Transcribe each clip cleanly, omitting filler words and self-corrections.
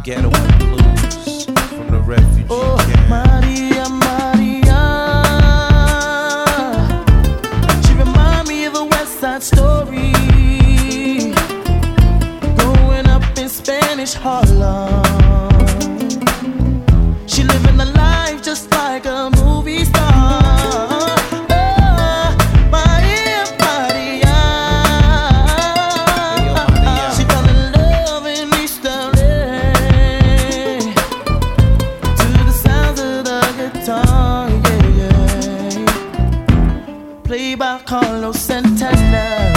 Ghetto and Blues from the refugee camp. Maria, Maria, she remind me of a West Side Story. Growing up in Spanish Harlem, she living a life just like a movie star. Played by Carlos Santana.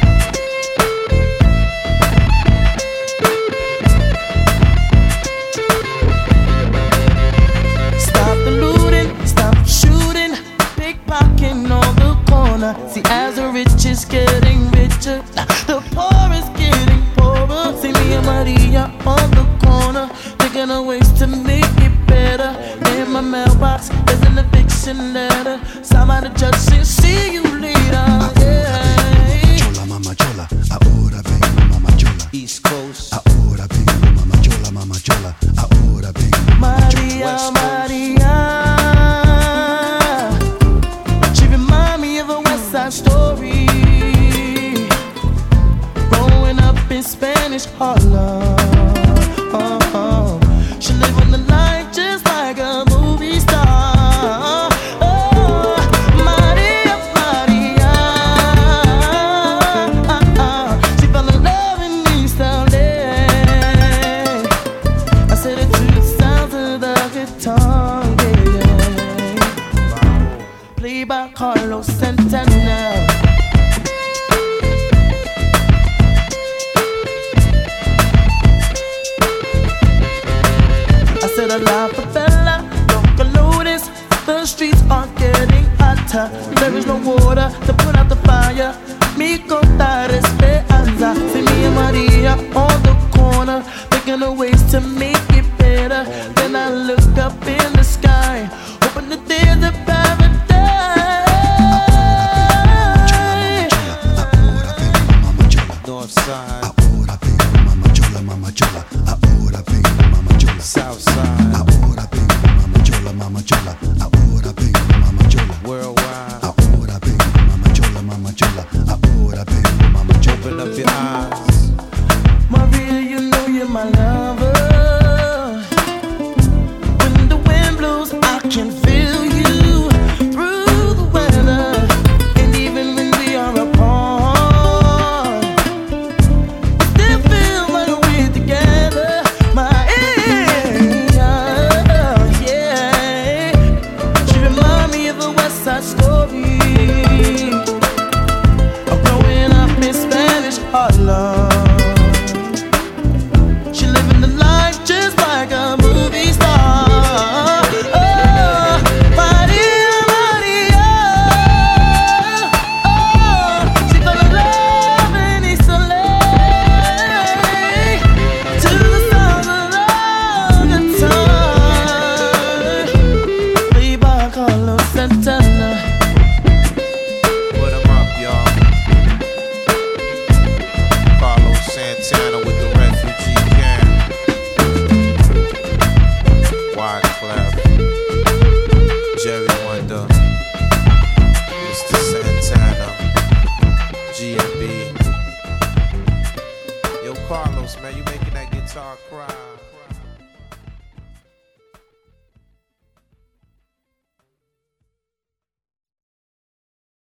Stop the looting, stop shooting, pickpocketing on the corner. See, as the rich is getting richer, the poor is getting poorer. See me and Maria on the corner, thinking of ways to make it better. In my mailbox, there's an eviction letter. Somebody judge says, see you later. Yeah. Chola, mama chola, ahora vengo, mama chola. East Coast. Ahora vengo, mama chola, mama chola. Ahora vengo, mama chola. Maria, Maria, she remind me of a West Side Story. Growing up in Spanish Harlem. She living the life just like a movie star. Maria, Maria, she fell in love in East LA. I said it to the sounds of the guitar, yeah. Played by Carlos Santana. A la favela, Localotes, the streets are getting hotter. There is no water to put out the fire. Mi contar esperanza. See me and Maria on the corner, thinking of ways to make it better. Then I look up in the sky, hoping that there's a paradise. North side. Ahora vengo, mama chola, mama chola. Ahora vengo, mama chola. South side. Ahora vengo, mama chola, mama chola. Ahora vengo, mama chola. Worldwide. Ahora vengo, mama chola, mama chola. Ahora vengo, mama chola. Open up your eyes. Maria, you know you're my lover. When the wind blows, I can feel you through the weather. And even when we are apart, I still feel like we're together. Yeah. She remind me of a West Side Story. I'm growing up in Spanish Harlem. She living the life just like a movie star. Oh, Maria, Maria. Oh, she fell in love in East LA. To the sounds of the guitar. Played by Carlos Santana. Put 'em up, y'all. Carlos Santana with the refugee camp. Wyclef, Jerry Wonder, Mr. Santana, G&B. Yo, Carlos, man, you making that guitar cry.